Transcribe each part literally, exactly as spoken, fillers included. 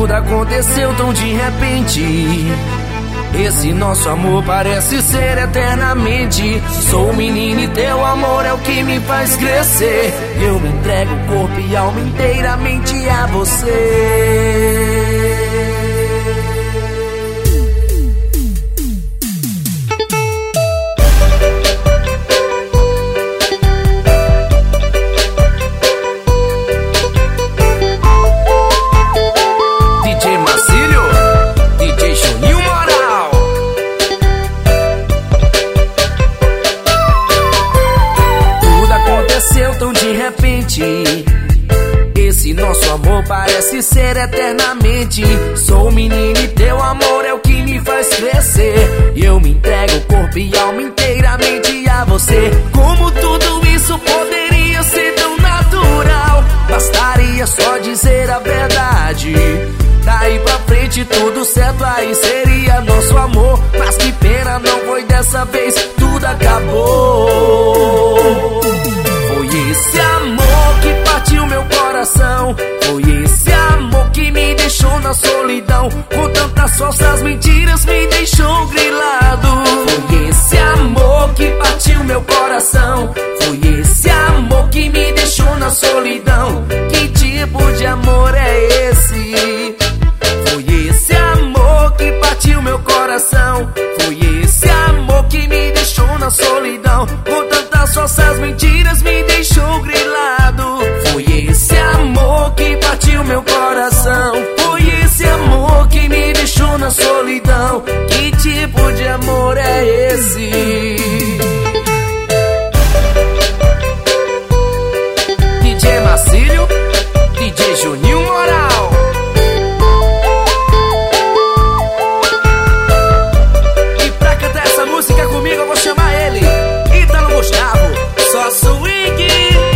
Tudo aconteceu tão de repente. Esse nosso amor parece ser eternamente. Sou um menino e teu amor é o que me faz crescer. Eu me entrego corpo e alma inteiramente a você. Tão de repente, esse nosso amor parece ser eternamente. Sou um menino e teu amor é o que me faz crescer. E eu me entrego corpo e alma inteiramente a você. Como tudo isso poderia ser tão natural? Bastaria só dizer a verdade. Daí pra frente tudo certo, aí seria nosso amor. Mas que pena, não foi dessa vez, tudo acabou. Foi esse amor que partiu meu coração. Foi esse amor que me deixou na solidão. Com tantas falsas mentiras me deixou grilado. Foi esse amor que partiu meu coração. Foi esse amor que me deixou na solidão. Que tipo de amor é esse? Foi esse amor que partiu meu coração. Foi esse amor que me deixou na solidão. Com tantas falsas mentiras me deixou grilado. Foi esse amor que partiu meu coração. Foi esse amor que me deixou na solidão. Que tipo de amor é esse? D J Marcílio, D J Juninho Moral. E pra cantar essa música comigo eu vou chamar ele, Ítalo Gustavo, só swing.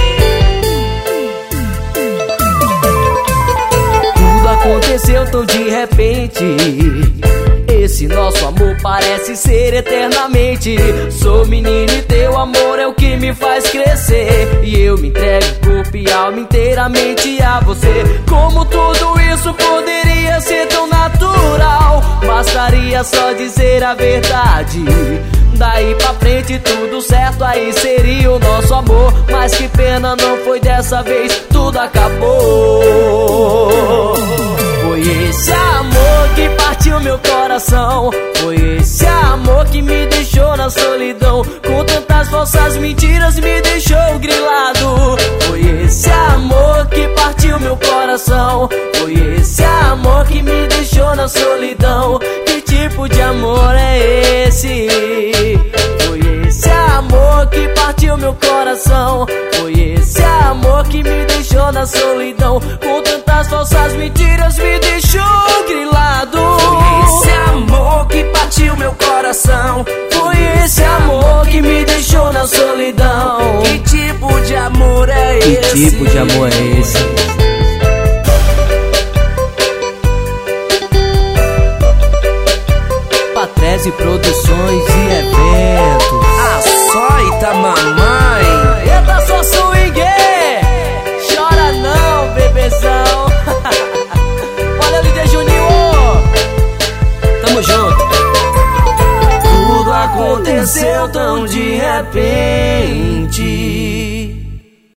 Tudo aconteceu tão de repente. Esse nosso amor parece ser eternamente. Sou menino e teu amor é o que me faz crescer. E eu me entrego corpo e alma inteiramente a você. Como tudo isso poderia ser tão natural? Bastaria só dizer a verdade. Daí pra frente tudo certo, aí seria o nosso amor. Mas que pena, não foi dessa vez, tudo acabou. Foi esse amor que partiu meu coração. Foi esse amor que me deixou na solidão. Com tantas falsas mentiras me deixou grilado. Foi esse amor que partiu meu coração. Foi esse amor que me deixou na solidão. Que tipo de amor é esse? Foi esse amor que partiu meu coração. Foi esse amor que me deixou na solidão. Com tantas falsas mentiras me deixou grilado. Foi esse amor que partiu meu coração. Foi esse amor que me deixou na solidão. Que tipo de amor é esse? Que tipo de amor é esse? Patrese Produções e Eventos. A Soita Mamãe. Eita, só swing! Chora não, bebezão. Valeu, D J Juninho. Tamo junto. Tudo aconteceu tão de repente.